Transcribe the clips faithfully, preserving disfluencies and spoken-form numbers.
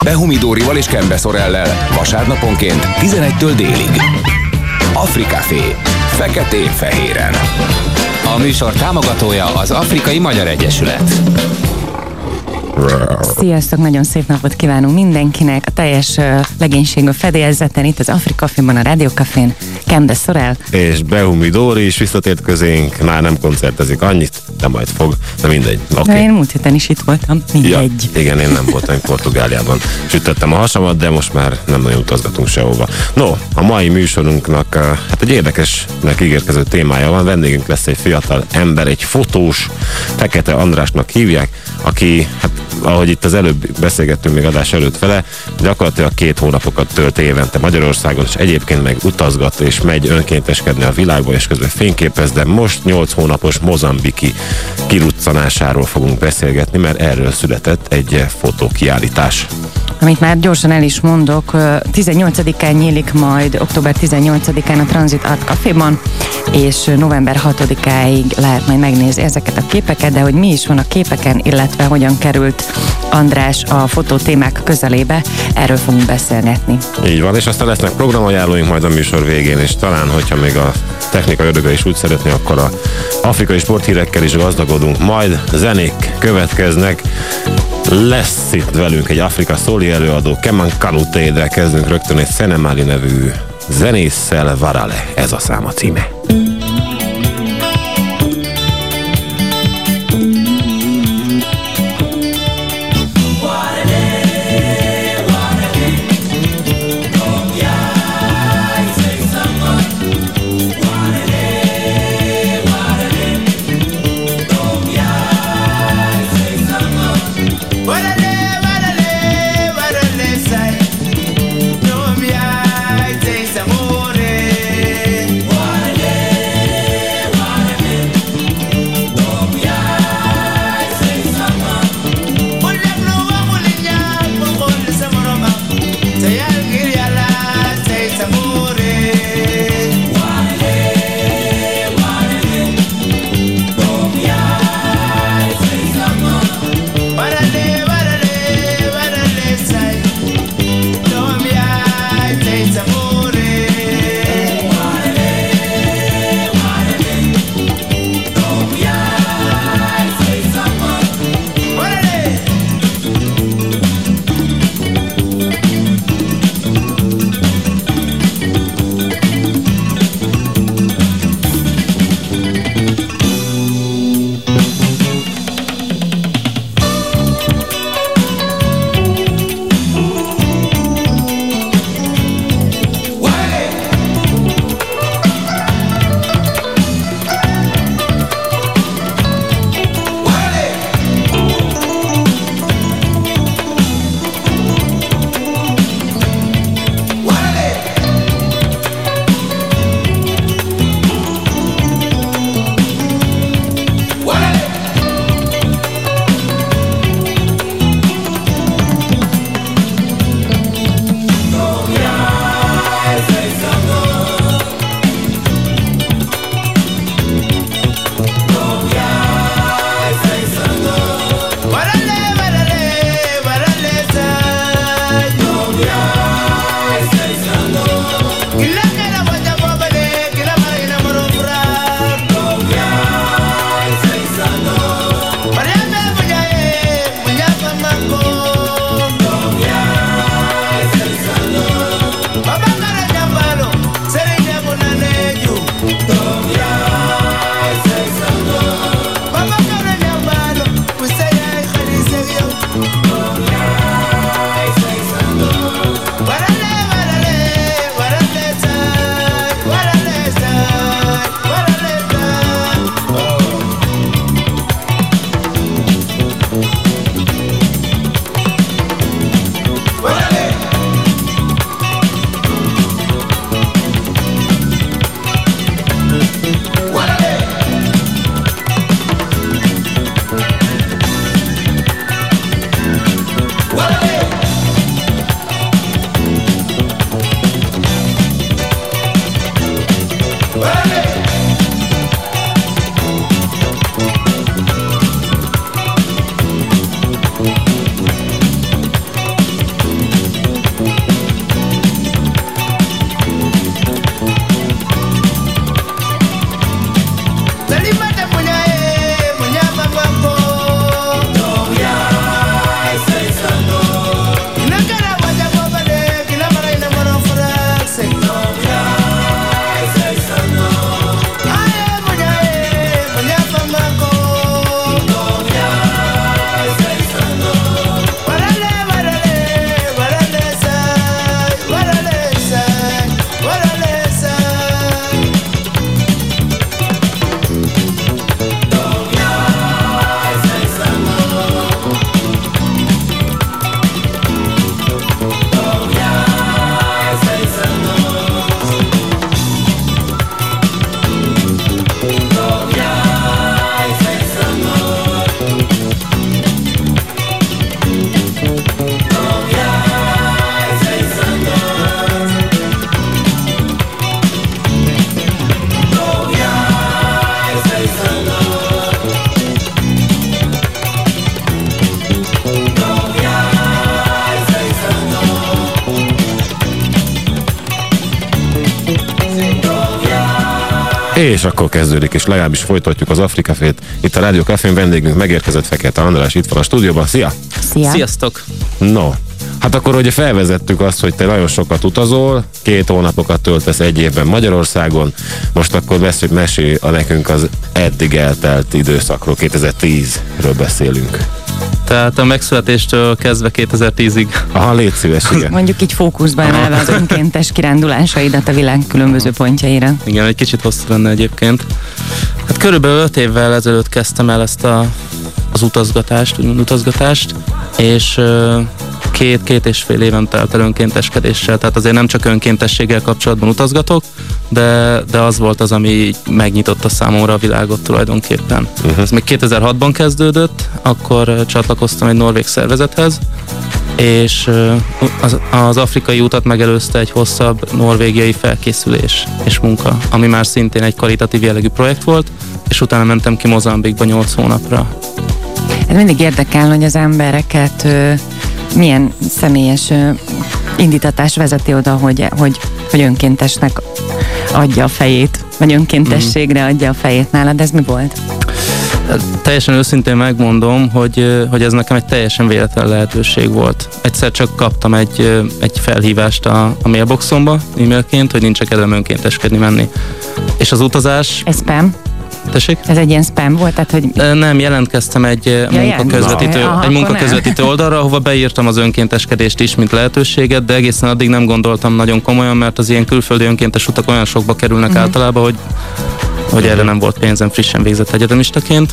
Behumi Dórival és Kembe Szorellel vasárnaponként tizenegytől délig. Africafé. Feketén-fehéren. A műsor támogatója az Afrikai Magyar Egyesület. Sziasztok, nagyon szép napot kívánunk mindenkinek. A teljes uh, legénység a fedélzeten, itt az Africaféban, a Rádiókafén. Kembe Szorell. És Behumi Dóri is visszatért közénk, már nem koncertezik annyit, de majd fog, de mindegy. Okay. De én múlt héten is itt voltam, mindegy. Ja, igen, én nem voltam Portugáliában. Sütöttem a hasamat, de most már nem nagyon utazgatunk sehova. No, a mai műsorunknak hát egy érdekesnek ígérkező témája van. Vendégünk lesz egy fiatal ember, egy fotós, Fekete Andrásnak hívják, aki, hát ahogy itt az előbb beszélgettünk még adás előtt vele, gyakorlatilag két hónapokat tölt évente Magyarországon, és egyébként meg utazgat és megy önkénteskedni a világba, és közben fényképez, de most nyolc hónapos mozambiki kiruccanásáról fogunk beszélgetni, mert erről született egy fotókiállítás. Amit már gyorsan el is mondok, tizennyolcadikán nyílik majd, október tizennyolcadikán a Transit Art Caféban, és november hatodikáig lehet majd megnézni ezeket a képeket, de hogy mi is van a képeken, illetve hogyan került András a fotótémák közelébe, erről fogunk beszélgetni. Így van, és aztán lesznek programajánlóink majd a műsor végén, és talán, hogyha még a technika ördöge is úgy szeretné, akkor a afrikai sporthírekkel is gazdagodunk, majd zenék következnek. Lesz itt velünk egy Afrika szóli előadó, Keman Kanute-re kezdünk rögtön egy Szenemali nevű zenésszel, Varale, ez a szám a címe. Amore, És akkor kezdődik, és legalábbis folytatjuk az Afrikafét. Itt a Rádió Cafén vendégünk megérkezett, Fekete András itt van a stúdióban. Szia! Szia! Sziasztok! No, hát akkor ugye felvezettük azt, hogy te nagyon sokat utazol, két hónapokat töltesz egy évben Magyarországon, most akkor beszélj, mesélj a nekünk az eddig eltelt időszakról, kétezer-tízről beszélünk. Tehát a megszületéstől kezdve kétezer-tízig. Aha, légy szíves, igen. Mondjuk így fókuszba emelve az önkéntes kirándulásaidat a világ különböző pontjaira. Igen, egy kicsit hosszú lenne egyébként. Hát körülbelül öt évvel ezelőtt kezdtem el ezt a, az utazgatást, úgymond utazgatást, és két, két és fél éven telt el önkénteskedéssel, tehát azért nem csak önkéntességgel kapcsolatban utazgatok, de, de az volt az, ami megnyitotta számomra a világot tulajdonképpen. Uh-huh. Ez még kétezer-hatban kezdődött, akkor csatlakoztam egy norvég szervezethez, és az, az afrikai utat megelőzte egy hosszabb norvégiai felkészülés és munka, ami már szintén egy karitatív jellegű projekt volt, és utána mentem ki Mozambikba nyolc hónapra. Ez mindig érdekel, hogy az embereket ö, milyen személyes ö, indítatás vezeti oda, hogy, hogy, hogy önkéntesnek adja a fejét, vagy önkéntességre adja a fejét nálad. Ez mi volt? Teljesen őszintén megmondom, hogy, hogy ez nekem egy teljesen véletlen lehetőség volt. Egyszer csak kaptam egy, egy felhívást a, a mailboxomba e-mailként, hogy nincs kedvem önkénteskedni menni. És az utazás... Ez spam? Tessék? Ez egy ilyen spam volt? Tehát, hogy... Nem, jelentkeztem egy ja, munkaközvetítő, Aha, egy munkaközvetítő oldalra, ahova beírtam az önkénteskedést is, mint lehetőséget, de egészen addig nem gondoltam nagyon komolyan, mert az ilyen külföldi önkéntes utak olyan sokba kerülnek mm. általában, hogy, hogy erre nem volt pénzem frissen végzett egyetemistaként.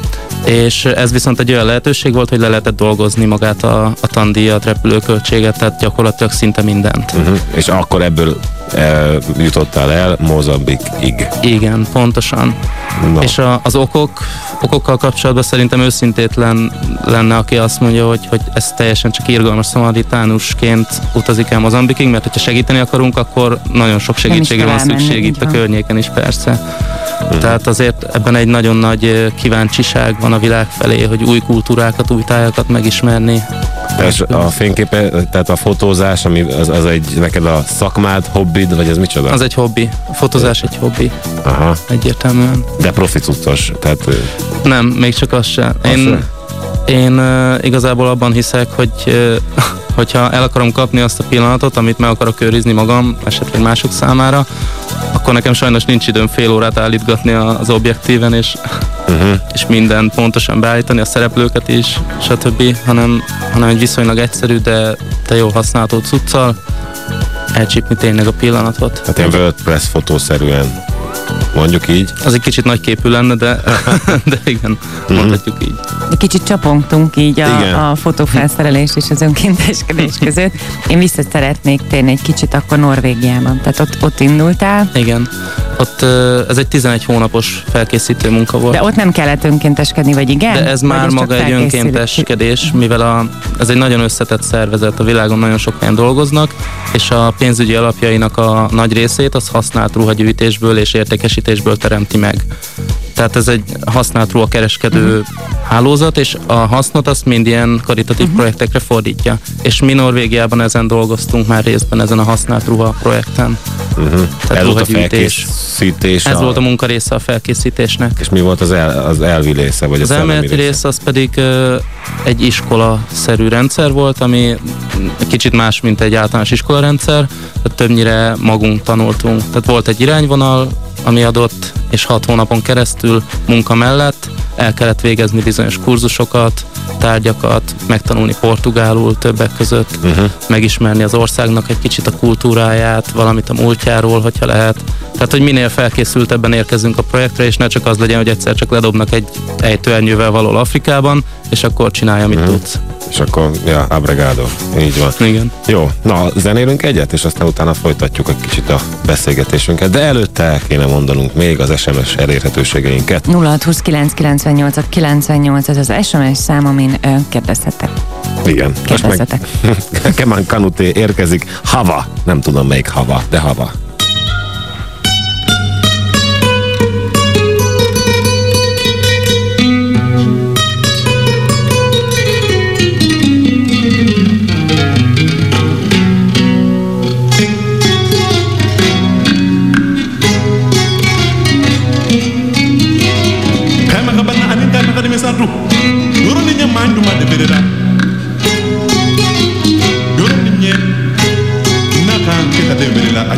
És ez viszont egy olyan lehetőség volt, hogy le lehetett dolgozni magát a, a tandíjat, repülőköltséget, tehát gyakorlatilag szinte mindent. Uh-huh. És akkor ebből e, jutottál el Mozambikig. Igen, pontosan. No. És a, az okok, okokkal kapcsolatban szerintem őszintétlen lenne, aki azt mondja, hogy, hogy ez teljesen csak irgalmas szamaritánusként utazik el Mozambikig, mert hogyha segíteni akarunk, akkor nagyon sok segítségre van szükség itt a környéken is, persze. Hmm. Tehát azért ebben egy nagyon nagy kíváncsiság van a világ felé, hogy új kultúrákat, új tájakat megismerni. És a fényképe, tehát a fotózás, ami az, az egy neked a szakmád, hobbid, vagy ez micsoda? Az egy hobbi. A fotózás egy hobbi. Aha. Egyértelműen. De profi cuccos, tehát... Nem, még csak az sem. Én, sem? én uh, igazából abban hiszek, hogy uh, hogyha el akarom kapni azt a pillanatot, amit meg akarok őrizni magam, esetleg mások számára, akkor nekem sajnos nincs időm fél órát állítgatni az objektíven, és, uh-huh. és mindent pontosan beállítani, a szereplőket is, stb., hanem, hanem egy viszonylag egyszerű, de, de jó használható cuccal elcsípni tényleg a pillanatot. Hát ilyen WordPress fotószerűen, mondjuk így. Az egy kicsit nagyképű lenne, de, de igen, uh-huh. mondhatjuk így. Kicsit csapongtunk így a, a fotófelszerelés és az önkénteskedés között. Én vissza szeretnék térni egy kicsit akkor Norvégiában. Tehát ott, ott indultál. Igen. Ott ez egy tizenegy hónapos felkészítő munka volt. De ott nem kellett önkénteskedni, vagy igen? De ez vagy már maga egy önkénteskedés, mivel a, ez egy nagyon összetett szervezet, a világon nagyon sok helyen dolgoznak, és a pénzügyi alapjainak a nagy részét az használt ruhagyűjtésből és értékesítésből teremti meg. Tehát ez egy használt ruhakereskedő uh-huh. hálózat, és a hasznot azt mind ilyen karitatív uh-huh. projektekre fordítja. És mi Norvégiában ezen dolgoztunk már részben ezen a használt ruha projekten. Uh-huh. Ez volt a felkészítés? Ez a... volt a munka része a felkészítésnek. És mi volt az, el, az elvi része? Vagy az elméleti része az pedig uh, egy iskola-szerű rendszer volt, ami kicsit más, mint egy általános iskolarendszer, tehát többnyire magunk tanultunk. Tehát volt egy irányvonal, ami adott, és hat hónapon keresztül munka mellett el kellett végezni bizonyos kurzusokat, tárgyakat, megtanulni portugálul többek között, uh-huh. megismerni az országnak egy kicsit a kultúráját, valamit a múltjáról, hogyha lehet. Tehát, hogy minél felkészültebben érkezünk a projektre, és ne csak az legyen, hogy egyszer csak ledobnak egy ejtőernyővel valahol Afrikában, és akkor csinálja, amit uh-huh. tudsz. És akkor, ja, abregado. Így van. Igen. Jó, na, zenélünk egyet, és aztán utána folytatjuk egy kicsit a beszélgetésünket, de előtte el kéne mondanunk még az es em es elérhetőségeinket. nulla hat húsz kilenc kilencvennyolc kilencvennyolc, ez az es em es szám, amin ö, kérdezhetek. Igen. Kérdezhetek. Most meg Keman Kanuté érkezik. Hava. Nem tudom melyik hava, de hava.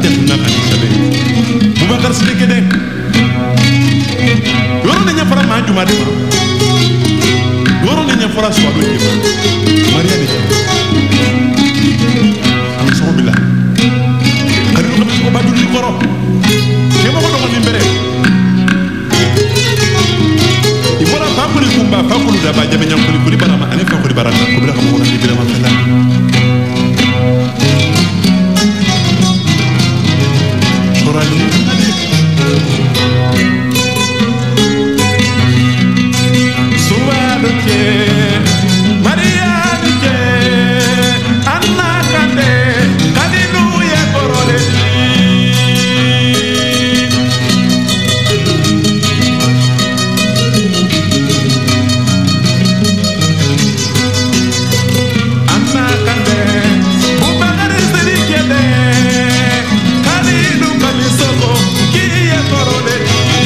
jatuna kan sabe Boubacar Sidiki de yoro ne nya fara ma juma de ma yoro ne nya fara so de ma Maria de am so bila ari ko ko ba dul koro ke mo ko ni mbere ibora fa ko ni kumba fa ko da ba jabe nyam ko ni kuli bara ma ane fa ko di bara ko bila ko mo ni bila ma fela sorani ade suwa do ke Maria de Anna kande kadilu ye korole Anna kande Boubacar Sidiki de kadilu kamisoko kiye korole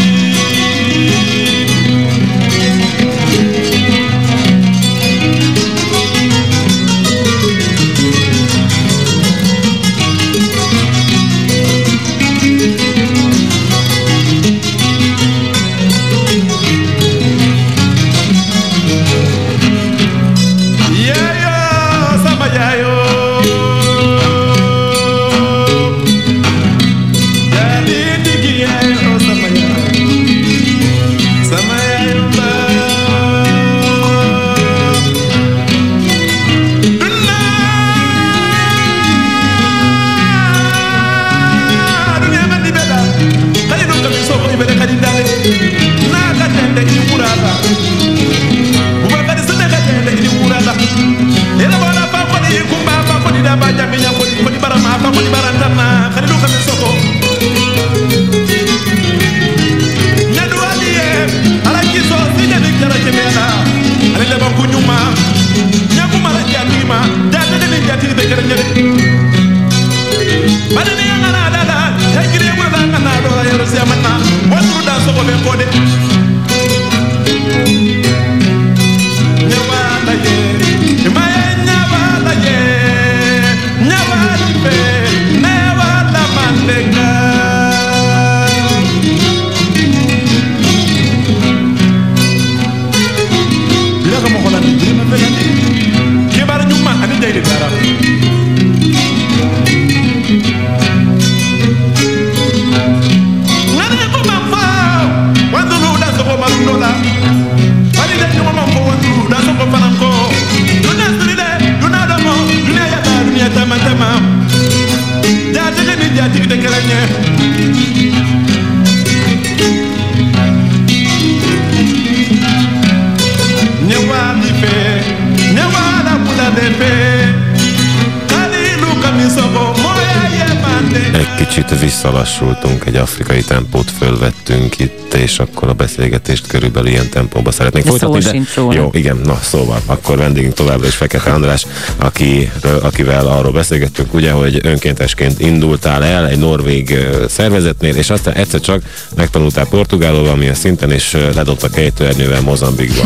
Kicsit visszalassultunk, egy afrikai tempót fölvettünk itt, és akkor a beszélgetést körülbelül ilyen tempóban szeretnénk de folytatni. Szó sincs róla. Jó, igen, na szóval, akkor vendégünk továbbra is Fekete András, aki, akivel arról beszélgettünk, ugye, hogy önkéntesként indultál el egy norvég szervezetnél, és aztán egyszer csak megtanultál portugálul valamilyen szinten, és ledobtak ejtőernyővel Mozambikba.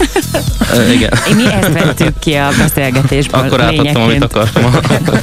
Igen. Mi ezt vettük ki a beszélgetésből. Akkor átadtam, amit akartam.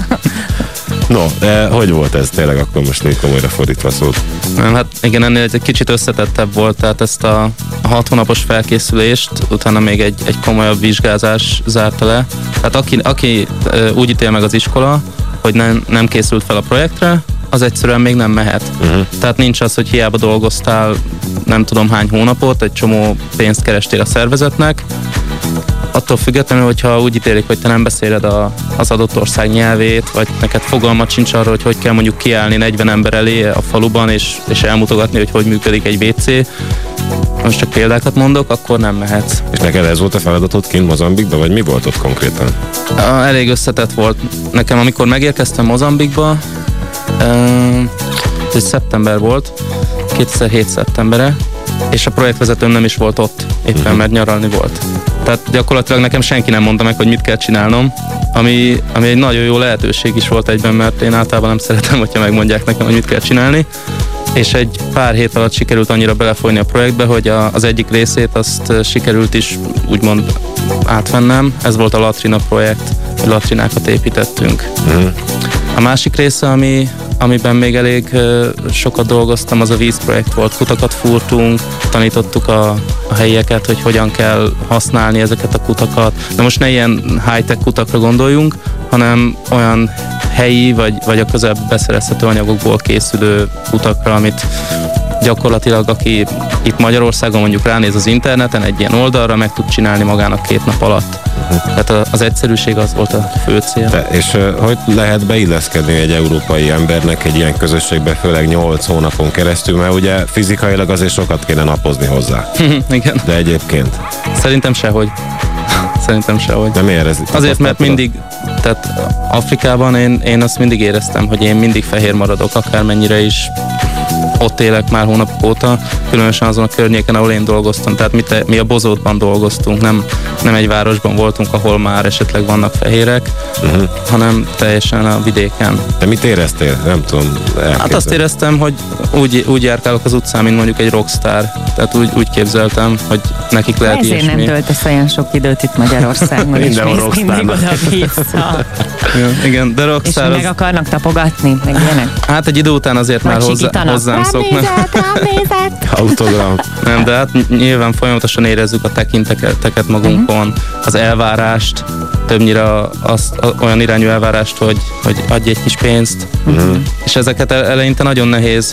No, de hogy volt ez tényleg, akkor most még komolyra fordítva szólt? Nem, hát igen, ennél egy kicsit összetettebb volt, tehát ezt a hat hónapos felkészülést, utána még egy, egy komolyabb vizsgázás zárta le. Tehát aki, aki úgy ítél meg az iskola, hogy nem, nem készült fel a projektre, az egyszerűen még nem mehet. Uh-huh. Tehát nincs az, hogy hiába dolgoztál nem tudom hány hónapot, egy csomó pénzt kerestél a szervezetnek. Attól függetlenül, hogyha úgy ítélik, hogy te nem beszéled a, az adott ország nyelvét, vagy neked fogalmat sincs arról, hogy hogy kell mondjuk kiállni negyven ember elé a faluban, és, és elmutogatni, hogy hogy működik egy vé cé, most csak példákat mondok, akkor nem mehetsz. És neked ez volt a feladatod kint Mozambikba, vagy mi volt ott konkrétan? Elég összetett volt. Nekem, amikor megérkeztem Mozambikba, ez szeptember volt, kétezer-hét szeptembere, és a projektvezetőm nem is volt ott, éppen uh-huh. mert nyaralni volt. Tehát gyakorlatilag nekem senki nem mondta meg, hogy mit kell csinálnom, ami, ami egy nagyon jó lehetőség is volt egyben, mert én általában nem szeretem, hogyha megmondják nekem, hogy mit kell csinálni. És egy pár hét alatt sikerült annyira belefolyni a projektbe, hogy a, az egyik részét azt sikerült is úgymond átvennem. Ez volt a Latrina projekt, hogy latrinákat építettünk. Uh-huh. A másik része, ami, amiben még elég sokat dolgoztam, az a vízprojekt volt. Kutakat fúrtunk, tanítottuk a, a helyieket, hogy hogyan kell használni ezeket a kutakat. De most ne ilyen high-tech kutakra gondoljunk, hanem olyan helyi, vagy, vagy a közelben beszerezhető anyagokból készülő kutakra, amit gyakorlatilag aki itt Magyarországon mondjuk ránéz az interneten egy ilyen oldalra, meg tud csinálni magának két nap alatt. Tehát az egyszerűség az volt a fő cél. De, és uh, hogy lehet beilleszkedni egy európai embernek egy ilyen közösségbe, főleg nyolc hónapon keresztül, mert ugye fizikailag azért sokat kéne napozni hozzá. Igen. De egyébként? Szerintem sehogy. Szerintem sehogy. De miért ez? Azért, mert mindig, tehát Afrikában én, én azt mindig éreztem, hogy én mindig fehér maradok, akármennyire is ott élek már hónapok óta, különösen azon a környéken, ahol én dolgoztam. Tehát mi, te, mi a Bozótban dolgoztunk, nem, nem egy városban voltunk, ahol már esetleg vannak fehérek, uh-huh. hanem teljesen a vidéken. De mit éreztél? Nem tudom. Hát azt éreztem, hogy úgy, úgy járkálok az utcán, mint mondjuk egy rockstar. Tehát úgy, úgy képzeltem, hogy nekik lehet ezért ilyesmi. nem töltesz olyan sok időt itt Magyarországon, és mész mindig oda-vissza. Igen, de rockstar és az... meg akarnak tapogatni, meg ilyenek? Hát egy idő után azért vagy már hozzá, hozzám szoknak. Autogram. Nem, de hát nyilván folyamatosan érezzük a tekinteket magunkon, uh-huh. az elvárást, többnyire az, az, olyan irányú elvárást, hogy, hogy adj egy kis pénzt. Uh-huh. És ezeket eleinte nagyon nehéz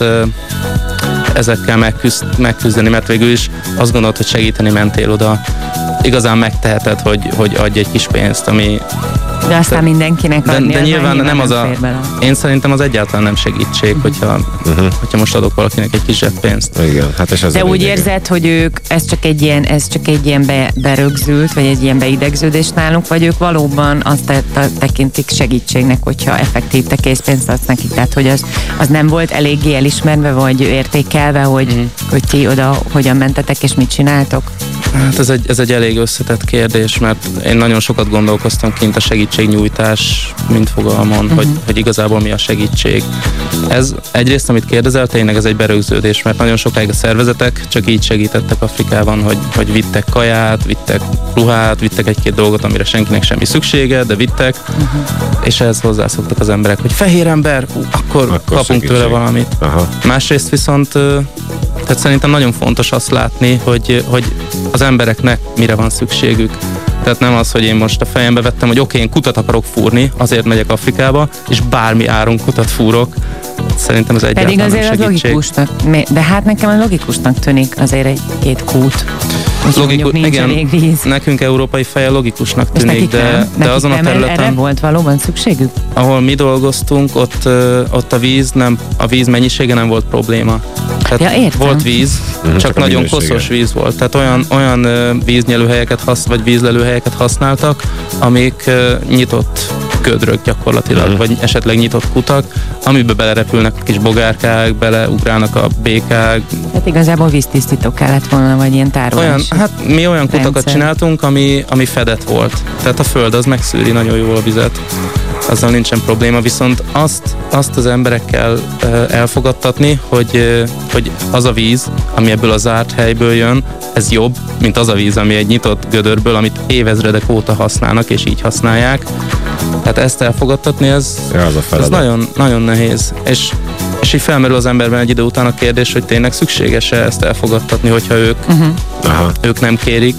ezekkel megküzd, megküzdeni, mert végül is azt gondolod, hogy segíteni mentél oda. Igazán megteheted, hogy, hogy adj egy kis pénzt, ami... De aztán de, mindenkinek adni, de, de nyilván nem az a... Bele. Én szerintem az egyáltalán nem segítség, hogyha, uh-huh. hogyha most adok valakinek egy kis zseppénzt. Igen, hát és ez de úgy érzed, hogy ők, ez csak egy ilyen, ez csak egy ilyen be, berögzült, vagy egy ilyen beidegződés náluk, vagy ők valóban azt te, te, tekintik segítségnek, hogyha effektív te készpénzt adsz nekik, tehát hogy az, az nem volt eléggé elismerve, vagy értékelve, hogy, uh-huh. hogy ti oda hogyan mentetek, és mit csináltok? Hát ez egy, ez egy elég összetett kérdés, mert én nagyon sokat gondolkoztam kint a segítségnyújtás, mint fogalmon, uh-huh. hogy, hogy igazából mi a segítség. Ez egyrészt, amit kérdezel, tényleg ez egy berögződés, mert nagyon sokáig a szervezetek csak így segítettek Afrikában, hogy, hogy vittek kaját, vittek ruhát, vittek egy-két dolgot, amire senkinek semmi szüksége, de vittek, uh-huh. és ehhez hozzászoktak az emberek, hogy fehér ember, ú, akkor, akkor kapunk segítség. Tőle valamit. Aha. Másrészt viszont tehát szerintem nagyon fontos azt látni, hogy, hogy az embereknek mire van szükségük. Tehát nem az, hogy én most a fejembe vettem, hogy oké, okay, én kutat akarok fúrni, azért megyek Afrikába, és bármi áron kutat fúrok. Szerintem ez egyáltalán pedig azért nem segítség. Logikusnak, de hát nekem a logikusnak tűnik azért egy-két kút. Logikus, igen, nekünk európai feje logikusnak tűnik, nekik de, nem, de azon a területen... Erre volt valóban szükségük? Ahol mi dolgoztunk, ott, ott a víz nem, a víz mennyisége nem volt probléma. Tehát ja, volt víz, csak, csak nagyon koszos víz volt. Tehát olyan, olyan víznyelőhelyeket hasz, vagy vízlelőhelyeket használtak, amik uh, nyitott gödrök gyakorlatilag, uh-huh. vagy esetleg nyitott kutak, amibe belerepülnek a kis bogárkák, beleugrálnak a békák. Hát igazából víztisztító kellett volna, vagy ilyen tárolás. Olyan, hát mi olyan rendszer. Kutakat csináltunk, ami, ami fedett volt. Tehát a föld az megszűri nagyon jól a vizet. Azzal nincsen probléma, viszont azt, azt az emberekkel uh, elfogadtatni, hogy, uh, hogy az a víz, ami ebből a zárt helyből jön, ez jobb, mint az a víz, ami egy nyitott gödörből, amit évezredek óta használnak, és így használják. Tehát ezt elfogadtatni, ez, ja, az a ez nagyon, nagyon nehéz. És, és így felmerül az emberben egy idő után a kérdés, hogy tényleg szükséges-e ezt elfogadtatni, hogyha ők, uh-huh. ők nem kérik.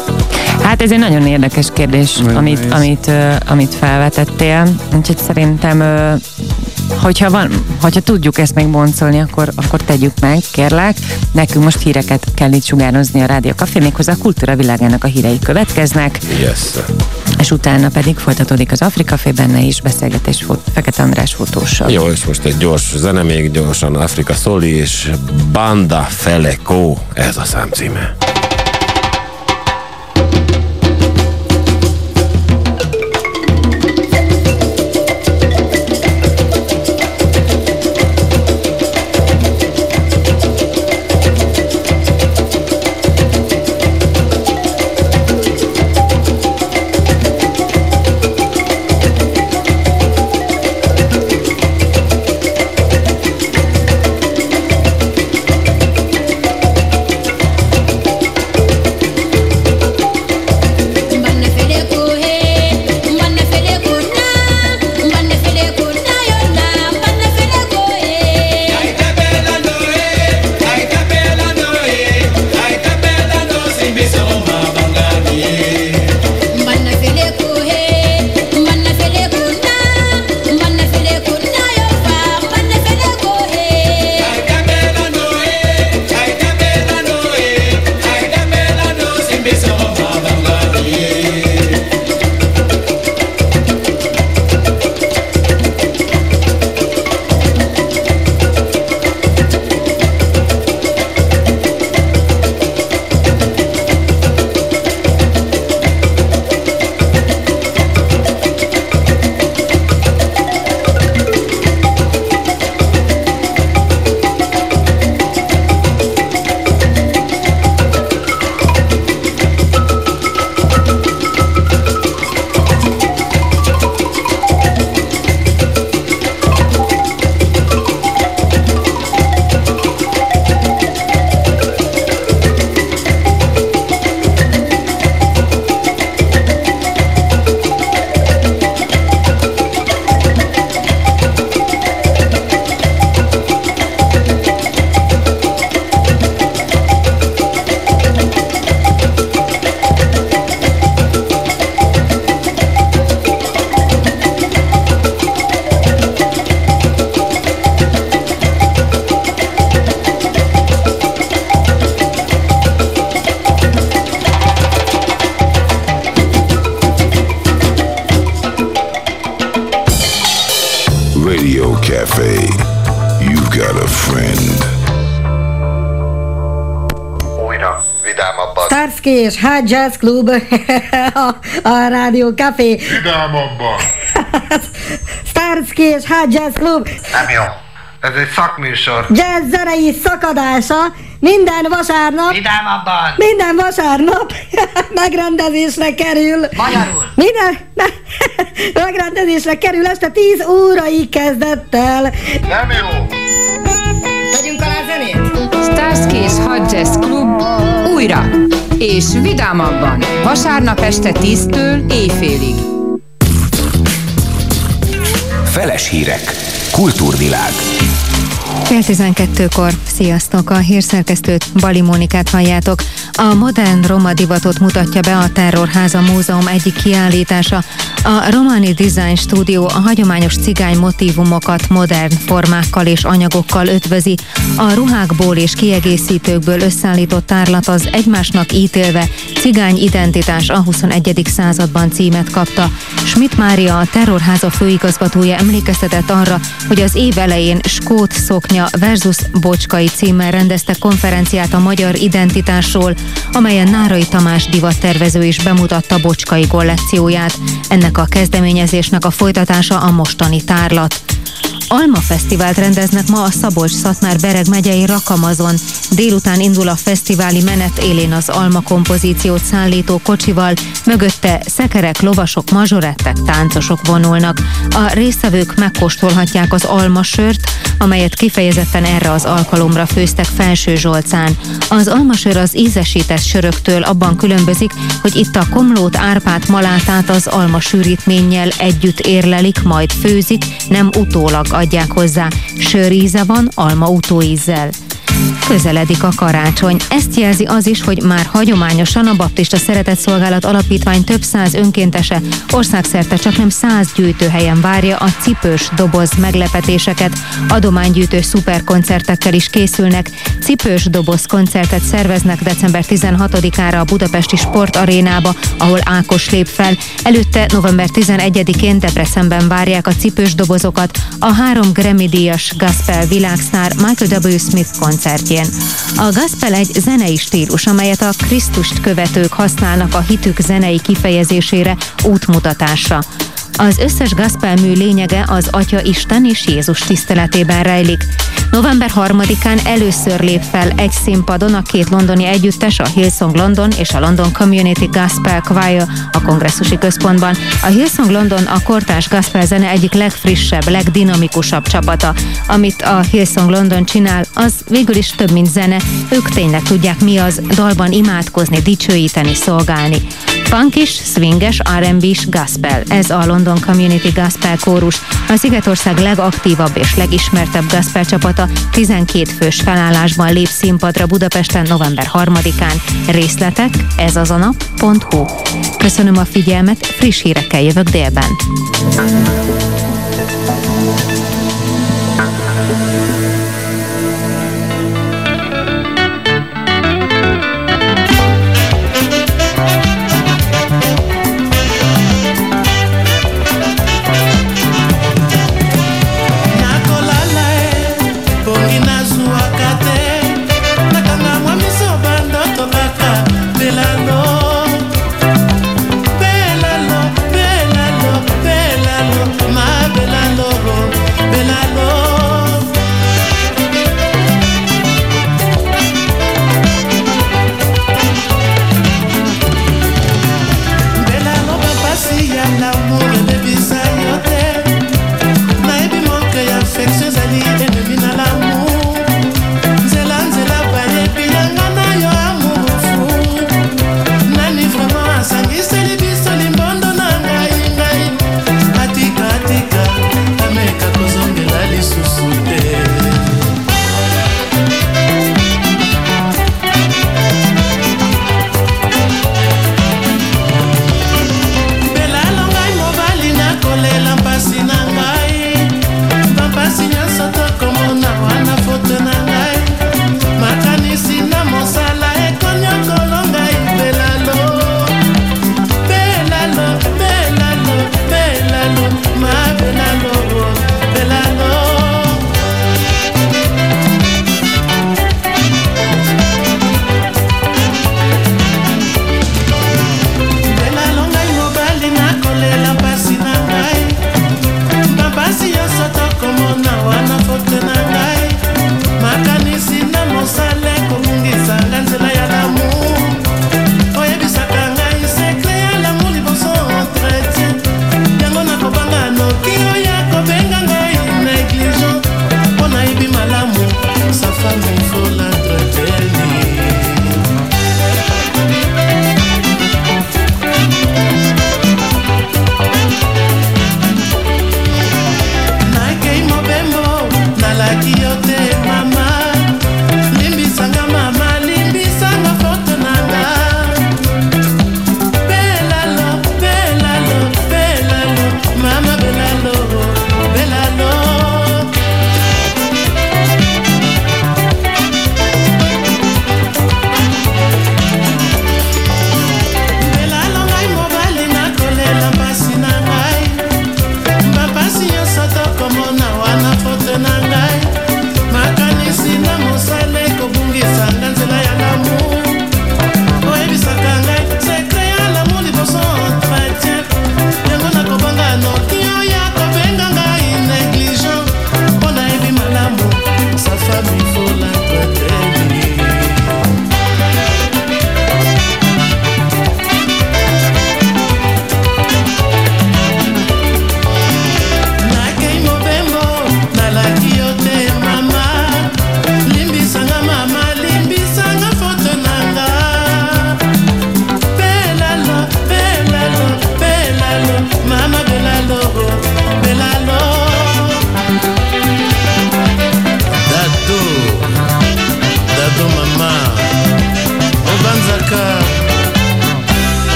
Hát ez egy nagyon érdekes kérdés, amit, amit, uh, amit felvetettél. Úgyhogy szerintem, uh, hogyha, van, hogyha tudjuk ezt még boncolni, akkor, akkor tegyük meg, kérlek. Nekünk most híreket kell itt sugározni a Rádió Café, méghozzá a kultúra világának a hírei következnek. Yes. És utána pedig folytatódik az Afrika Café, benne is beszélgetés volt Fekete András fotóssal. Jó, és most egy gyors zene, még gyorsan Afrika Szoli és Banda Feleko, ez a számcíme. Cafe. You've got a friend. Újra, vidámabban. Starsky és High Jazz Club a, a Rádió Café. Vidámabban. Starsky és High Jazz Club. Nem jó. Ez egy szakműsor. Jazz zenei szakadása minden vasárnap. Vidámabban. Minden vasárnap megrendezésre kerül. Magyarul. Minden me, megrendezésre kerül este tíz óraig kezdettel. Nem jó. Tegyünk alá zenét. Starsky és High Jazz Club újra és vidámabban vasárnap este tíztől éjfélig. Feles hírek. Kultúrvilág. Fél tizenkettőkor. Sziasztok! A hírszerkesztőt, Bali Mónikát halljátok. A modern roma divatot mutatja be a Terrorháza Múzeum egyik kiállítása. A Romani Design Studio a hagyományos cigány motívumokat modern formákkal és anyagokkal ötvözi. A ruhákból és kiegészítőkből összeállított tárlat az Egymásnak ítélve cigány identitás a huszonegyedik században címet kapta. Schmidt Mária, a Terrorháza főigazgatója emlékeztetett arra, hogy az év elején Skót szoknya versus Bocskai címmel rendezte konferenciát a magyar identitásról, amelyen Nárai Tamás divattervező is bemutatta Bocskai kollekcióját. Ennek a kezdeményezésnek a folytatása a mostani tárlat. Alma Fesztivált rendeznek ma a Szabolcs-Szatmár-Bereg megyei Rakamazon. Délután indul a fesztiváli menet élén az alma kompozíciót szállító kocsival, mögötte szekerek, lovasok, mazsorettek, táncosok vonulnak. A résztvevők megkóstolhatják az almasört, amelyet kifejezetten erre az alkalomra főztek Felső Zsolcán. Az almasör az ízesített söröktől abban különbözik, hogy itt a komlót, árpát, malátát az almasűrítménnyel együtt érlelik, majd főzik, nem utólag adják hozzá. Söríze van, alma utóízzel. Közeledik a karácsony. Ezt jelzi az is, hogy már hagyományosan a Baptista Szeretetszolgálat Alapítvány több száz önkéntese országszerte csaknem száz gyűjtőhelyen várja a cipős doboz meglepetéseket. Adománygyűjtő szuperkoncertekkel is készülnek. Cipős doboz koncertet szerveznek december tizenhatodikára a Budapesti Sportarénába, ahol Ákos lép fel. Előtte november tizenegyedikén Debrecenben várják a cipős dobozokat a három Grammy-díjas gospel világsztár Michael W. Smith koncertjén. A gospel egy zenei stílus, amelyet a Krisztust követők használnak a hitük zenei kifejezésére, útmutatásra. Az összes gospelmű lényege az Atya Isten és Jézus tiszteletében rejlik. november harmadikán először lép fel egy színpadon a két londoni együttes, a Hillsong London és a London Community Gospel Choir a Kongresszusi Központban. A Hillsong London a kortárs gospel zene egyik legfrissebb, legdinamikusabb csapata. Amit a Hillsong London csinál, az végül is több, mint zene. Ők tényleg tudják, mi az dalban imádkozni, dicsőíteni, szolgálni. Funkis, swinges, er and bé-s gospel. Ez a London Community Gospel kórus. A Szigetország legaktívabb és legismertebb gospel csapata tizenkét fős felállásban lép színpadra Budapesten november harmadikán. Részletek ezazanap pont hu. Köszönöm a figyelmet, friss hírekkel jövök délben. My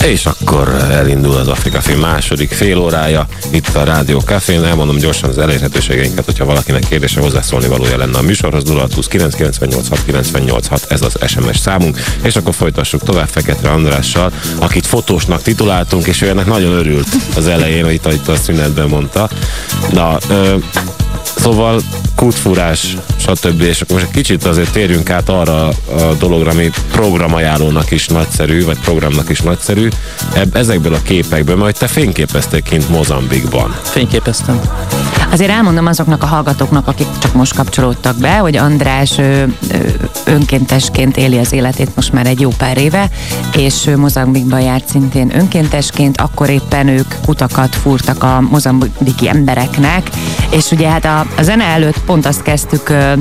És akkor elindul az Afrika Film második fél órája itt a Rádió Cafén. Elmondom gyorsan az elérhetőségeinket, hogyha valakinek kérdése, hozzászólni valója lenne a műsorhoz. nulla hat húsz kilenc kilencvennyolc hat kilencvennyolc hat, ez az es em es számunk. És akkor folytassuk tovább Fekete Andrással, akit fotósnak tituláltunk, és ő ennek nagyon örült az elején, hogy itt, itt a szünetben mondta. Na, ö, szóval kútfúrás, stb. És akkor most egy kicsit azért térjünk át arra a dologra, ami programajánlónak is nagyszerű, vagy programnak is nagyszerű. Ebb, ezekből a képekből, majd te fényképeztél kint Mozambikban. Fényképeztem. Azért elmondom azoknak a hallgatóknak, akik csak most kapcsolódtak be, hogy András ö, ö, önkéntesként éli az életét most már egy jó pár éve, és Mozambikban járt szintén önkéntesként, akkor éppen ők kutakat fúrtak a mozambiki embereknek, és ugye hát a, a zene előtt pont azt kezdtük ö,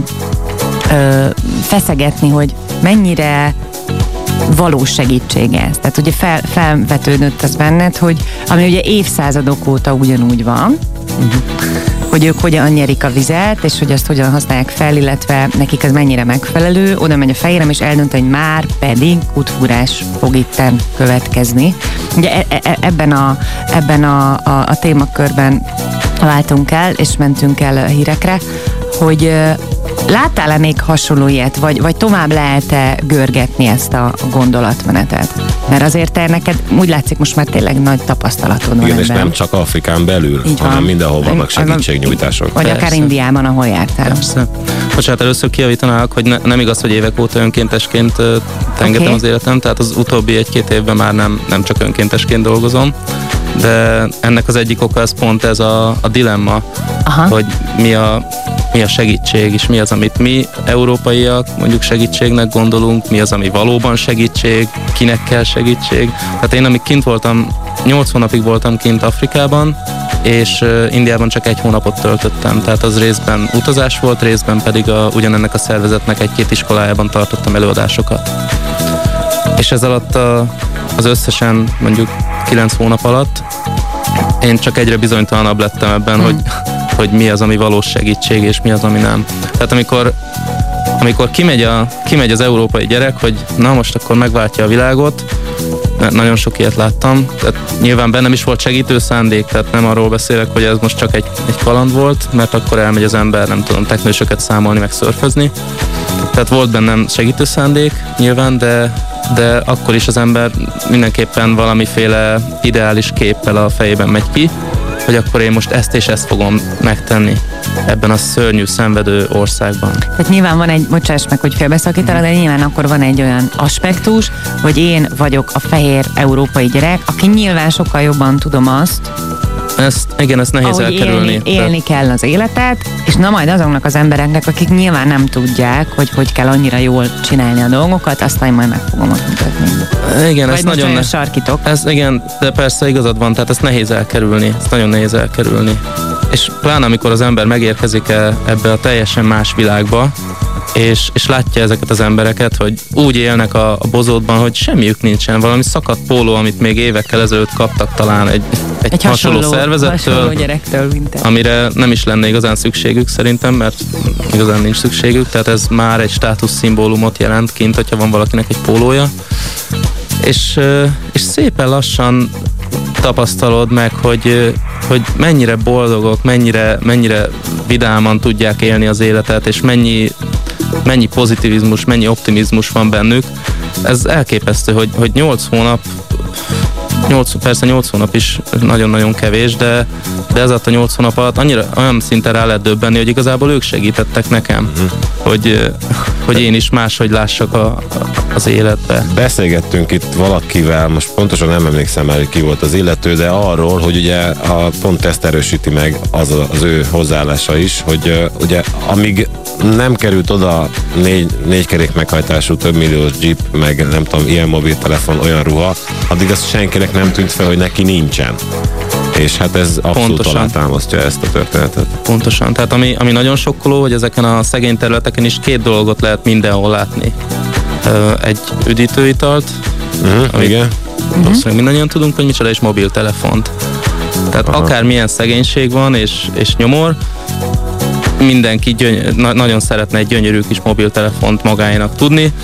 ö, feszegetni, hogy mennyire valós segítség ez. Tehát ugye fel, felvetődött az benned, hogy ami ugye évszázadok óta ugyanúgy van, uh-huh. hogy ők hogyan nyerik a vizet, és hogy azt hogyan használják fel, illetve nekik ez mennyire megfelelő. Oda megy a fejérem, és eldönt, hogy már pedig kútfúrás fog itten következni. Ugye e- e- ebben a, ebben a, a, a témakörben váltunk el, és mentünk el a hírekre, hogy láttál-e még hasonló ilyet, vagy, vagy tovább lehet-e görgetni ezt a gondolatmenetet? Mert azért te neked úgy látszik, most már tényleg nagy tapasztalatod van. Igen, és nem csak Afrikán belül, így hanem van. Mindenhol vannak segítségnyújtások. Vagy Persze. akár Indiában, ahol jártál. Persze. Bocsánat, először kijavítanálok, hogy ne, nem igaz, hogy évek óta önkéntesként uh, tengetem okay. az életem, tehát az utóbbi egy-két évben már nem, nem csak önkéntesként dolgozom, de ennek az egyik oka az pont ez a, a dilemma, Aha. hogy mi a, mi a segítség, és mi az, amit mi európaiak mondjuk segítségnek gondolunk, mi az, ami valóban segítség, kinek kell segítség. Tehát én, amíg kint voltam, nyolc hónapig voltam kint Afrikában, és uh, Indiában csak egy hónapot töltöttem, tehát az részben utazás volt, részben pedig a, ugyanennek a szervezetnek egy-két iskolájában tartottam előadásokat. És ez alatt a, az összesen mondjuk kilenc hónap alatt én csak egyre bizonytalanabb lettem ebben, hmm. hogy, hogy mi az, ami valós segítség, és mi az, ami nem. Tehát amikor, amikor kimegy, a, kimegy az európai gyerek, hogy na most akkor megváltja a világot, nagyon sok ilyet láttam, tehát nyilván bennem is volt segítő szándék, tehát nem arról beszélek, hogy ez most csak egy, egy kaland volt, mert akkor elmegy az ember, nem tudom, teknősöket számolni, meg szörfözni. Tehát volt bennem segítő szándék nyilván, de, de akkor is az ember mindenképpen valamiféle ideális képpel a fejében megy ki, hogy akkor én most ezt és ezt fogom megtenni ebben a szörnyű, szenvedő országban. Tehát nyilván van egy, bocsáss meg, hogy félbeszakítalak, de nyilván akkor van egy olyan aspektus, hogy én vagyok a fehér európai gyerek, aki nyilván sokkal jobban tudom azt, Ezt, igen, ezt nehéz ahogy elkerülni. Élni, élni kell az életet, és na majd azoknak az embereknek, akik nyilván nem tudják, hogy hogy kell annyira jól csinálni a dolgokat, azt majd majd meg fogom ott mutatni. Igen, vagy ez most nagyon ne... sarkítok. Ez, igen, de persze igazad van, tehát ezt nehéz elkerülni, ezt nagyon nehéz elkerülni. És pláne amikor az ember megérkezik ebbe a teljesen más világba, és, és látja ezeket az embereket, hogy úgy élnek a, a bozótban, hogy semmiük nincsen, valami szakadt póló, amit még évekkel ezelőtt kaptak talán egy, egy, egy hasonló, hasonló szervezettől, hasonló gyerektől, amire nem is lenne igazán szükségük szerintem, mert igazán nincs szükségük, tehát ez már egy státuszszimbólumot jelent kint, hogyha van valakinek egy pólója. És, és szépen lassan tapasztalod meg, hogy, hogy mennyire boldogok, mennyire, mennyire vidáman tudják élni az életet, és mennyi, mennyi pozitivizmus, mennyi optimizmus van bennük. Ez elképesztő, hogy, hogy nyolc hónap, nyolc, persze nyolc hónap is nagyon-nagyon kevés, de, de ez alatt a nyolc hónap alatt annyira, olyan szinten rá lehet döbbenni, hogy igazából ők segítettek nekem, uh-huh. hogy, hogy én is máshogy lássak a, az életbe. Beszélgettünk itt valakivel, most pontosan nem emlékszem el, hogy ki volt az illető, de arról, hogy ugye a, pont ezt erősíti meg az, az ő hozzáállása is, hogy ugye amíg nem került oda négy, négy kerék meghajtású, több milliós jeep, meg nem tudom, ilyen mobiltelefon, olyan ruha, addig az senkinek nem tűnt fel, hogy neki nincsen. És hát ez abszolút alátámasztja ezt a történetet. Pontosan. Tehát ami, ami nagyon sokkoló, hogy ezeken a szegény területeken is két dolgot lehet mindenhol látni. Egy üdítőitalt, uh-huh, amit igen. valószínűleg mindannyian tudunk, hogy micsoda, és mobiltelefont. Tehát Aha. akármilyen szegénység van és, és nyomor, mindenki gyöny- na- nagyon szeretne egy gyönyörű kis mobiltelefont magáénak tudni,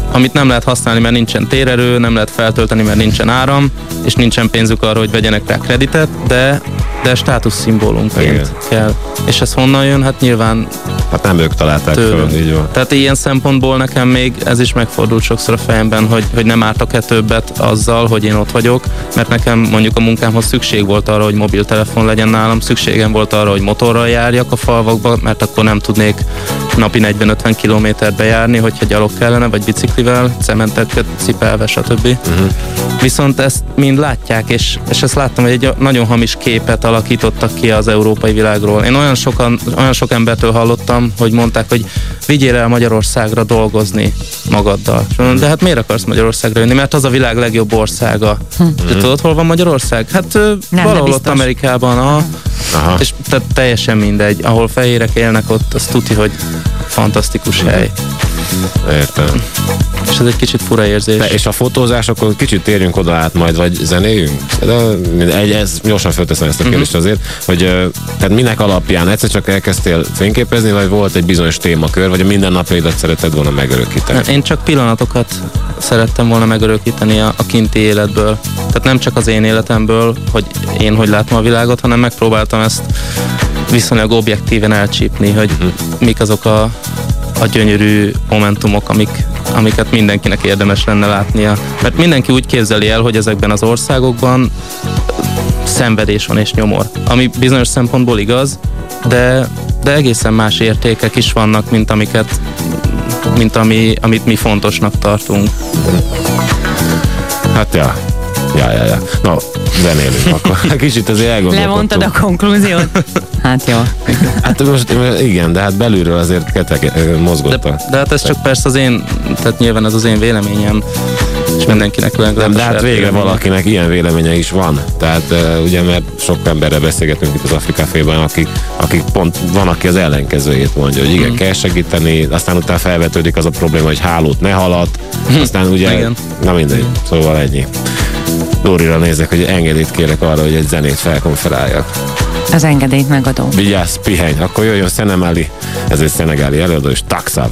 amit nem lehet használni, mert nincsen térerő, nem lehet feltölteni, mert nincsen áram, és nincsen pénzük arra, hogy vegyenek rá kreditet, de, de státuszszimbólumként kell. És ez honnan jön? Hát nyilván hát nem ők találták föl, így van. Tehát ilyen szempontból nekem még ez is megfordult sokszor a fejemben, hogy, hogy nem ártok-e többet azzal, hogy én ott vagyok, mert nekem mondjuk a munkámhoz szükség volt arra, hogy mobiltelefon legyen nálam, szükségem volt arra, hogy motorral járjak a falvakba, mert akkor nem tudnék napi negyven-ötven kilométert bejárni, hogyha gyalog kellene, vagy biciklivel, cementeket cipelve, stb. Uh-huh. Viszont ezt mind látják, és, és ezt láttam, hogy egy nagyon hamis képet alakítottak ki az európai világról. Én olyan, sokan, olyan sok embertől hallottam, hogy mondták, hogy vigyél el Magyarországra dolgozni magaddal. Uh-huh. De hát miért akarsz Magyarországra jönni? Mert az a világ legjobb országa. Uh-huh. De tudod, hol van Magyarország? Hát nem, valahol ott Amerikában. Aha. Aha. És tehát teljesen mindegy. Ahol fehérek élnek ott, az tuti, hogy fantasztikus uh-huh. hely. Értem. És ez egy kicsit fura érzés. De és a fotózás, akkor kicsit térjünk oda át majd, vagy zenéljünk? De egy, ez gyorsan fölteszem ezt a kérdést uh-huh. azért, hogy tehát minek alapján egyszer csak elkezdtél fényképezni, vagy volt egy bizonyos témakör, vagy a mindennapjaidat szeretted volna megörökíteni? Én csak pillanatokat szerettem volna megörökíteni a, a kinti életből. Tehát nem csak az én életemből, hogy én hogy látom a világot, hanem megpróbáltam ezt viszonylag objektíven elcsípni, hogy uh-huh. mik azok a a gyönyörű momentumok, amik, amiket mindenkinek érdemes lenne látnia. Mert mindenki úgy képzeli el, hogy ezekben az országokban szenvedés van és nyomor. Ami bizonyos szempontból igaz, de, de egészen más értékek is vannak, mint amiket, mint ami, amit mi fontosnak tartunk. Hát ja. Ja, ja, ja. No, zenélünk akkor. Kicsit azért elgondolkodtunk. Levontad a konklúziót? Hát jó. Hát most igen, de hát belülről azért ketek mozgottak. De, de hát ez csak persze az én, tehát nyilván ez az én véleményem, és mindenkinek olyan. Nem, de hát végre véleménye. Valakinek ilyen véleménye is van. Tehát uh, ugye, mert sok emberrel beszélgetünk itt az Afrikáfében, akik, akik pont van, aki az ellenkezőjét mondja, hogy igen, mm. kell segíteni, aztán utána felvetődik az a probléma, hogy hálót ne halad, aztán ugye, igen. Na mindegy, szóval ennyi. Dórira nézek, hogy engedélyt kérek arra, hogy egy zenét felkonferáljak. Az engedélyt megadom. Vigyázz, pihenj, akkor jöjjön Szenemeli, ez egy szenegáli előadó, és Taksav.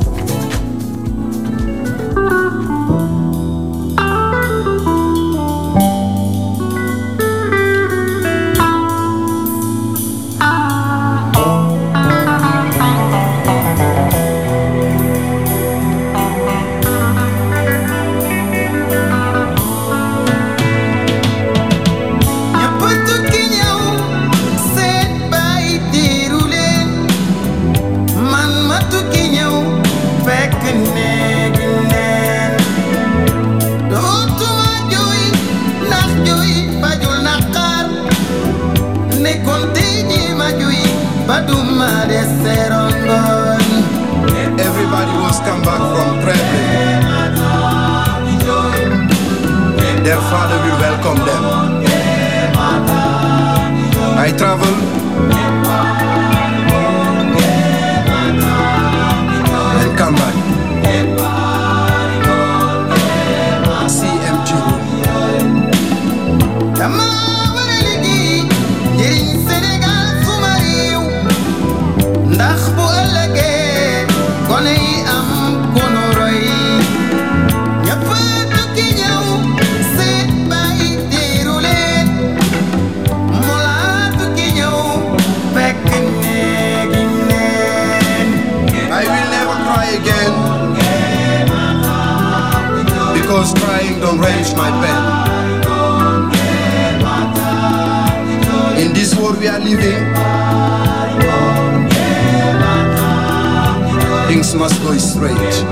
Everybody was come back from traveling. Their father will welcome them. I travel and come back. C M G. Ndax bu ëllëgee gone yi am kono roy ñëpp tukki ñëw seet bàyyi diiru leen mu laa tukki ñëw fekk néegi neen. I will never cry again because crying don't raise my pen. In this world we are living, things must go straight.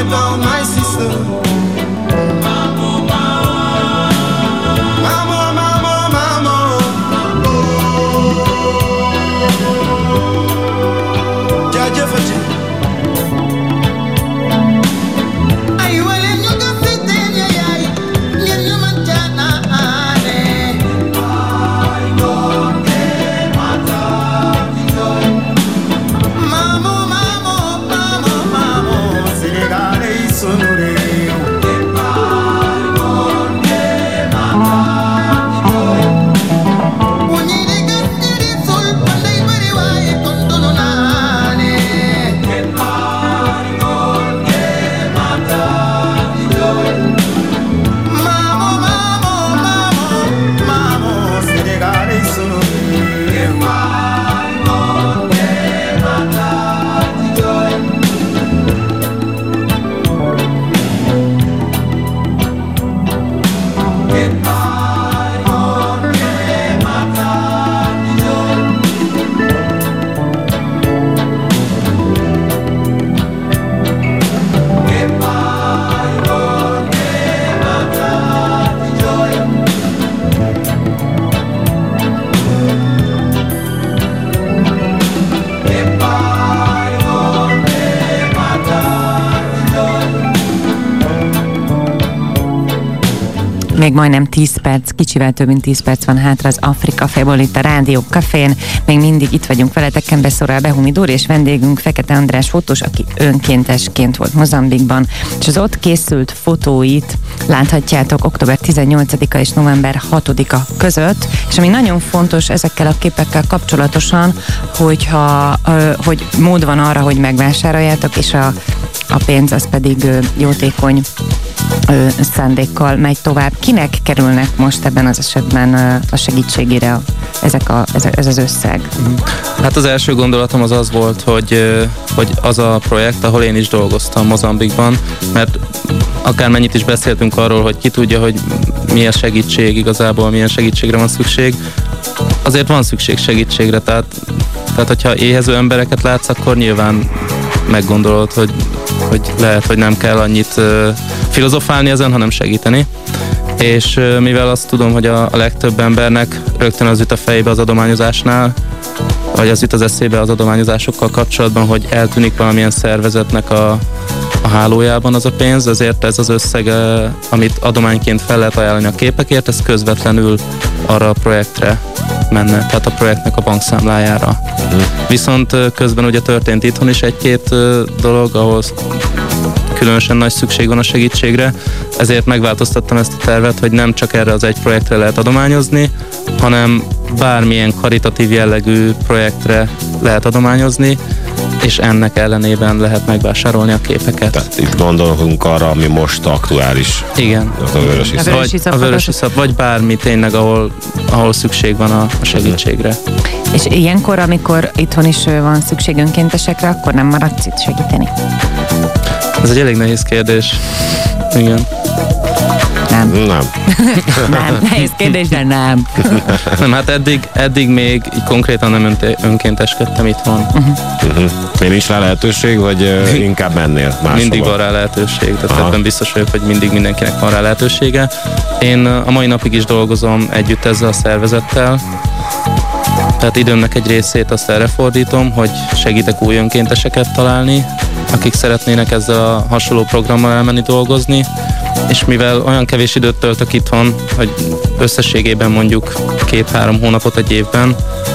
down my sister. Mamo, mamo, mamo, mamo. Jaja Faji. Ay, wale nyuga fite nye yai, nye nyuma jana ane. Ay, gonge mata dijoy. Mamo, mamo, mamo, mamo, Senegale sonore. Ay, gonge mata dijoy. Unyiri ganyiri sol pandai bari wae kondono nane. Ay, gonge mata dijoy. Mamo, mamo, mamo, mamo, Senegale sonore. Ay, gonge mata dijoy. Még majdnem tíz perc, kicsivel több mint tíz perc van hátra az Afrika Caféból itt a Rádió Cafén. Még mindig itt vagyunk veletek, Kembeszóra Behumi Dóri, és vendégünk Fekete András fotós, aki önkéntesként volt Mozambikban, és az ott készült fotóit láthatjátok október tizennyolcadika és november hatodika között, és ami nagyon fontos ezekkel a képekkel kapcsolatosan, hogyha, hogy mód van arra, hogy megvásároljátok, és a, a pénz az pedig jótékony ö, szándékkal megy tovább. Kinek kerülnek most ebben az esetben ö, a segítségére a, ezek a, ez, ez az összeg? Hát az első gondolatom az az volt, hogy, hogy az a projekt, ahol én is dolgoztam Mozambikban, mert akármennyit is beszéltünk arról, hogy ki tudja, hogy milyen segítség igazából, milyen segítségre van szükség, azért van szükség segítségre, tehát, tehát hogyha éhező embereket látsz, akkor nyilván meggondolod, hogy, hogy lehet, hogy nem kell annyit uh, filozofálni ezen, hanem segíteni. És uh, mivel azt tudom, hogy a, a legtöbb embernek rögtön az jut a fejébe az adományozásnál, vagy az jut az eszébe az adományozásokkal kapcsolatban, hogy eltűnik valamilyen szervezetnek a, a hálójában az a pénz, ezért ez az összeg, uh, amit adományként fel lehet ajánlani a képekért, ez közvetlenül arra a projektre menne, tehát a projektnek a bankszámlájára. Mm. Viszont közben ugye történt itthon is egy-két dolog, ahol különösen nagy szükség van a segítségre, ezért megváltoztattam ezt a tervet, hogy nem csak erre az egy projektre lehet adományozni, hanem bármilyen karitatív jellegű projektre lehet adományozni, és ennek ellenében lehet megvásárolni a képeket. Tehát itt gondolunk arra, ami most aktuális. Igen. Az a vörösiszap. A vörösiszap, vagy, a vörösiszap, vagy bármi tényleg, ahol, ahol szükség van a, a segítségre. És ilyenkor, amikor itthon is van szükség önkéntesekre, akkor nem maradsz itt segíteni? Ez egy elég nehéz kérdés. Igen. Nem. Nem. Nem, nehéz kérdés, de nem. Nem, hát eddig, eddig még így konkrétan nem önkénteskedtem itthon. Uh-huh. Uh-huh. Én nincs rá lehetőség, vagy uh, inkább mennél máshova? Mindig van rá lehetőség, tehát ebben biztos vagyok, hogy mindig mindenkinek van rá lehetősége. Én a mai napig is dolgozom együtt ezzel a szervezettel, tehát időmnek egy részét azt erre fordítom, hogy segítek új önkénteseket találni, akik szeretnének ezzel a hasonló programmal elmenni dolgozni, és mivel olyan kevés időt töltök itthon, hogy összességében mondjuk két-három hónapot egy évben,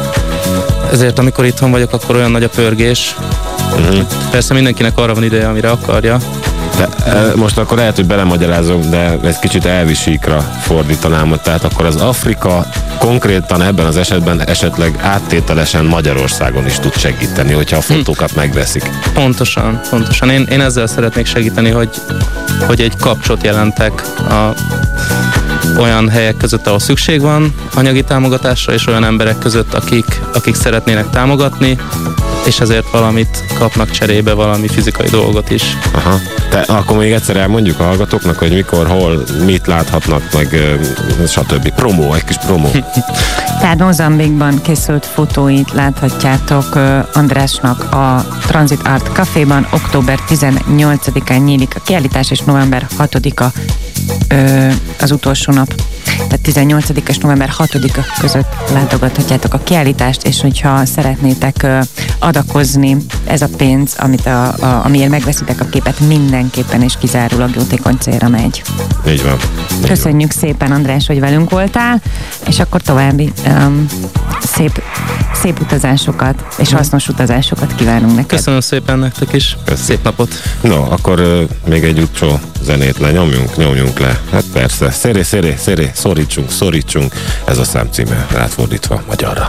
ezért amikor itthon vagyok, akkor olyan nagy a pörgés. Uh-huh. Persze mindenkinek arra van ideje, amire akarja. De, e, most akkor lehet, hogy belemagyarázom, de egy kicsit elvisíkra fordítanám, tehát akkor az Afrika konkrétan ebben az esetben esetleg áttételesen Magyarországon is tud segíteni, hogyha a fotókat hm. megveszik. Pontosan, pontosan. Én, én ezzel szeretnék segíteni, hogy, hogy egy kapcsot jelentek a olyan helyek között, ahol szükség van anyagi támogatásra, és olyan emberek között, akik, akik szeretnének támogatni, és ezért valamit kapnak cserébe, valami fizikai dolgot is. Aha. Te, akkor még egyszer elmondjuk a hallgatóknak, hogy mikor, hol, mit láthatnak, meg uh, stb. Promó, egy kis promó. Tehát Mozambikban készült fotóit láthatjátok uh, Andrásnak a Transit Art Caféban. Október tizennyolcadikán nyílik a kiállítás, és november hatodika uh, az utolsó nap. Tehát tizennyolcadika és november hatodika között látogathatjátok a kiállítást, és hogyha szeretnétek uh, adakozni, ez a pénz, amit a, a, amiért megveszitek a képet, mindenképpen és kizárólag jótékony célra megy. Így van. Így Köszönjük van. szépen, András, hogy velünk voltál, és akkor további um, szép, szép utazásokat és hasznos utazásokat kívánunk neked. Köszönöm szépen nektek is. Köszönöm. Szép napot. No, akkor uh, még egy utcsó zenét lenyomjunk, nyomjunk le. Hát persze, széré, széré, széré, szorítsunk, szorítsunk. Ez a szám címe, rátfordítva magyarra.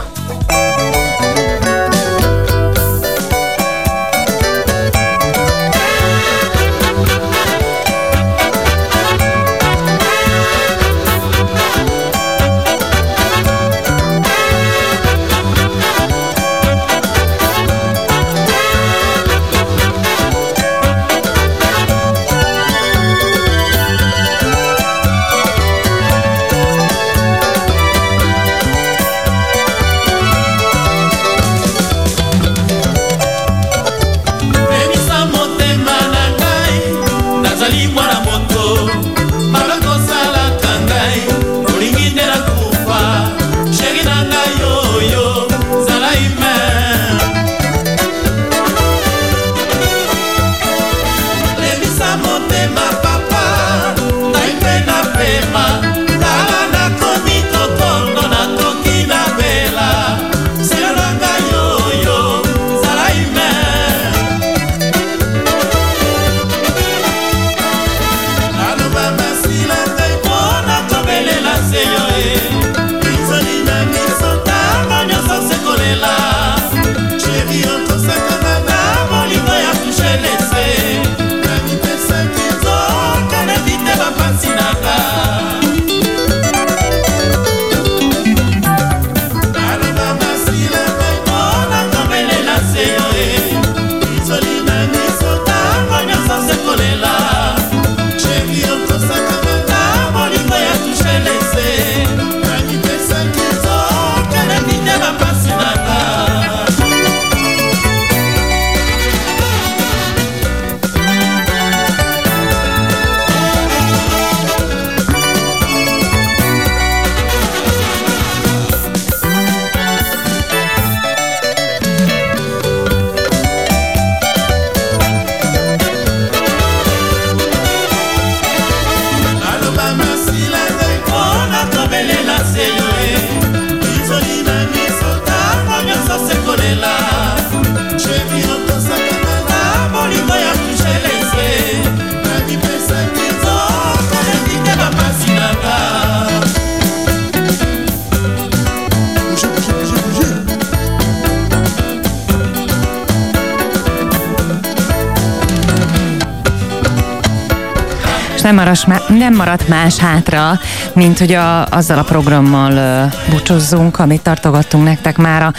Nem, maras, nem maradt más hátra, mint hogy a, azzal a programmal uh, búcsúzzunk, amit tartogattunk nektek már. A,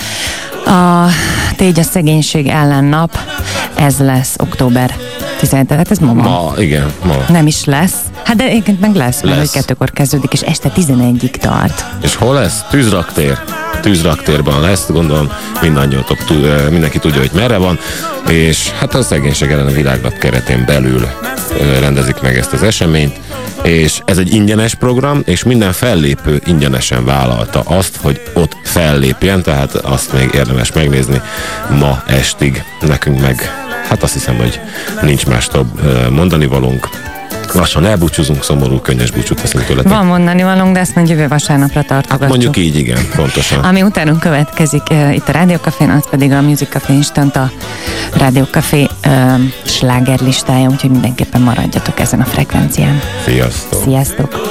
a Tégy a szegénység ellen nap, ez lesz október tizenhetedike, hát ez ma van. Ma, igen, ma. Nem is lesz. Hát de egyébként meg lesz, mert Lesz. hogy kettőkor kezdődik, és este tizenegyig tart. És hol lesz? Tűzraktér. Tűzraktérben lesz, gondolom mindannyiótok, tud- mindenki tudja, hogy merre van, és hát a szegénység ellen a világnap keretén belül ö, rendezik meg ezt az eseményt, és ez egy ingyenes program, és minden fellépő ingyenesen vállalta azt, hogy ott fellépjen, tehát azt még érdemes megnézni ma estig. Nekünk meg, hát azt hiszem, hogy nincs más több ö, mondani valónk. Lassan elbúcsúzunk, szomorú, könnyes búcsút veszünk tőletek. Van mondani valónk, de ezt majd jövő vasárnapra tartogatjuk. Hát mondjuk így, igen, pontosan. Ami utánunk következik uh, itt a Rádió Cafén, az pedig a Music Café Instant, a Rádió Café uh, slágerlistája, úgyhogy mindenképpen maradjatok ezen a frekvencián. Sziasztok! Sziasztok!